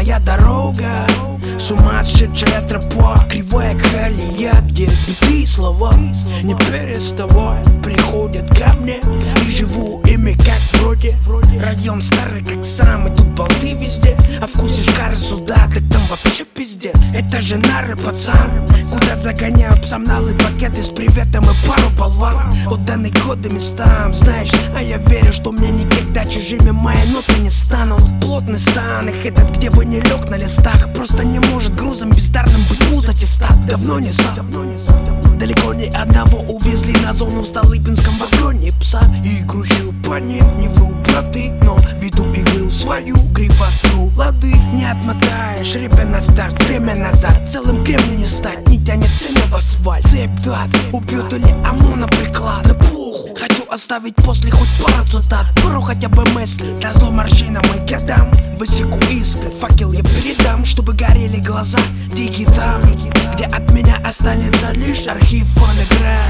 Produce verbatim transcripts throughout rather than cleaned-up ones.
моя дорога, сумасшедшая тропа, кривая колея, где биты и слова не переставая приходят ко мне. И живу ими как вроде. Район старый как сам, и тут болты везде. А вкусе шкары суда, так там вообще пиздец. Это же нары, пацан, куда загоняют сомналы, пакеты с приветом и пару болван. Отданы годы местам, знаешь, а я верю, что мне никогда чужими мои ноты не станут. Плотный стан, их этот где бы не лег на листах. Просто не может грузом бездарным быть муз аттестат. Давно не сам, давно не сам, давно. Далеко не одного увезли на зону в Столыпинском вагоне пса. И кручу по ним, не вру, браты, но веду игру свою, грифатру лады. Не отмотаешь, репе на старт, время назад. Целым кремнем не стать, не тянет семя в асфальт. Цепь двадцать, убьет или ОМОНа приклад. Да похуй, хочу оставить после хоть пару цитат. Пару хотя бы мысли, на зло морщинам и годам. Высеку искры, факел я передам, чтобы горели глаза, дикий там, где от меня останется лишь архив фонограмм.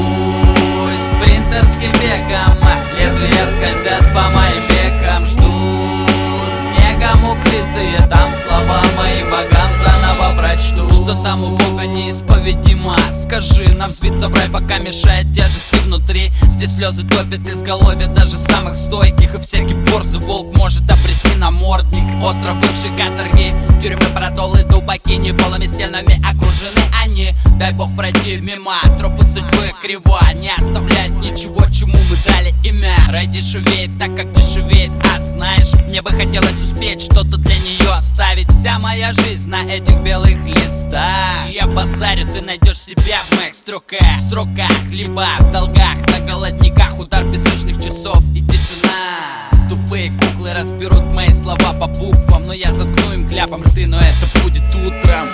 Пусть спринтерским бегом лезвия скользят по моим векам, ждут снегом укрытые там слова мои богам заново прочту. Что там у Бога неисповедимо, скажи нам взвиться в рай, пока мешает тяжести внутри. Здесь слезы топят изголовье даже самых стойких, и всякий борзый волк может обрести намордник. Остров бывшей каторги, тюрьмы, протолы, дубаки, неполыми стенами окружены они. Дай бог пройти мимо, тропы судьбы криво, не оставляет ничего, чему мы дали имя. Рай дешевеет, так как дешевеет ад, знаешь. Мне бы хотелось успеть что-то для нее оставить. Вся моя жизнь на этих белых листах. Я базарю, ты найдешь себя в моих строках. В сроках, либо в долгах, на голодниках, удар песочных часов и тишина. Тупые куклы разберут мои слова по буквам, но я заткну им кляпом рты, но это будет утром.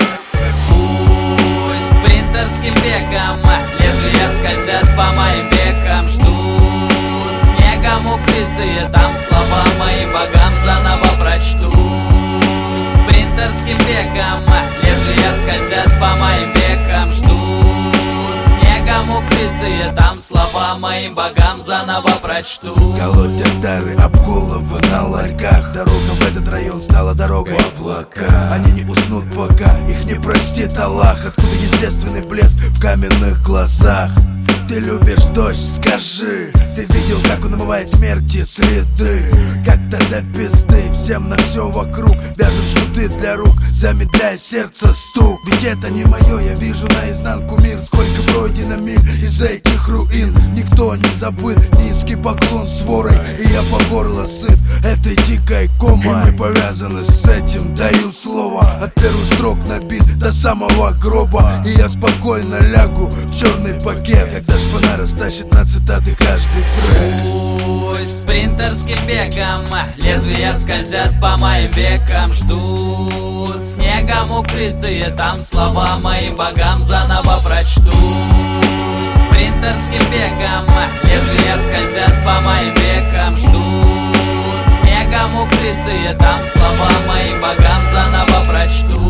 Пусть спринтерским бегом лезвия скользят по моим векам, ждут снегом укрытые там слова мои богам заново прочту. Спринтерским бегом лезвия скользят по моим векам, ждут снегом укрытые там слова моим богам заново прочту. Колотят дары об головы на ларьках. Дорога в этот район стала дорогой облака. Они не уснут пока, их не простит Аллах. Откуда естественный блеск в каменных глазах? Ты любишь дождь, скажи. Ты видел, как он омывает смерти следы? Как тогда пизды, всем на все вокруг вяжут жгуты для рук, замедляя сердце стук. Ведь это не мое, я вижу наизнанку мир. Сколько пройдено миль из этих руин. Никто не забыл, низкий поклон сворой. И я по горло сыт этой дикой комой. И мы повязаны с этим, даю слово. От первых строк набит до самого гроба. И я спокойно лягу в черный пакет, когда шпана растащит на цитаты каждый трек. Пусть спринтерским бегом лезвия скользят по моим векам, ждут снегом укрытые там слова моим богам заново прочту. Спринтерским бегом лезвия скользят по моим векам, ждут снегом укрытые там слова моим богам заново прочту.